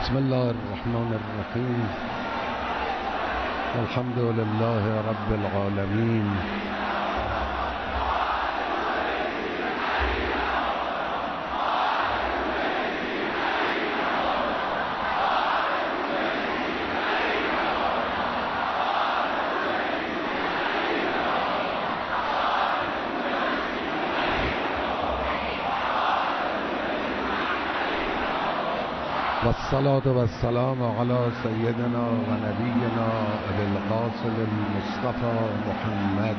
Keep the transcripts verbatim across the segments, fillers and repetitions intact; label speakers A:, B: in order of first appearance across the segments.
A: بسم الله الرحمن الرحيم. الحمد لله رب العالمين. والصلاة والسلام على سيدنا ونبينا أبي القاسم المصطفى محمد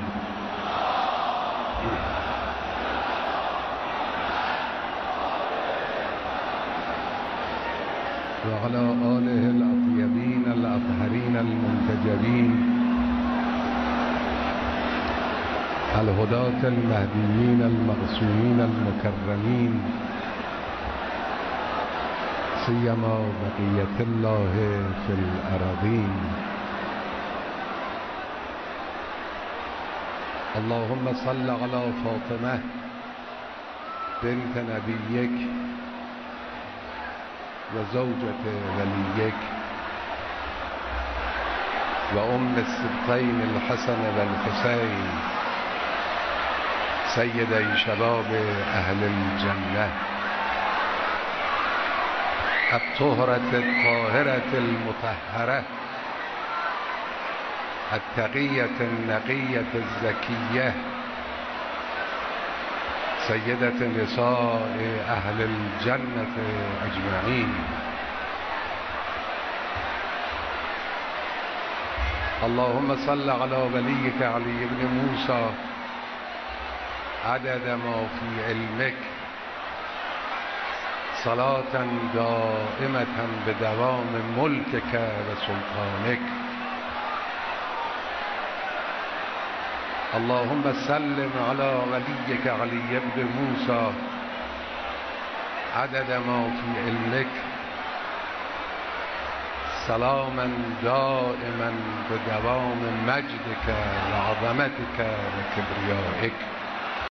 A: وعلى آله الأطيبين الأطهرين المنتجبين الهداة المهديين المعصومين المكرمين، سيما بقية الله في الأراضين. اللهم صل على فاطمة بنت نبيك وزوجة وليك وأم السبطين الحسن والحسين سيدي شباب أهل الجنة الطهرة الطاهرة المطهرة التقية النقية الزكية سيدة نساء أهل الجنة أجمعين. اللهم صل على وليك علي بن موسى عدد ما في علمك صلاة دائمة بدوام ملكك وسلطانك. اللهم سلم على وليك علي بن موسى عدد ما في علمك سلاما دائما بدوام مجدك وعظمتك وكبريائك.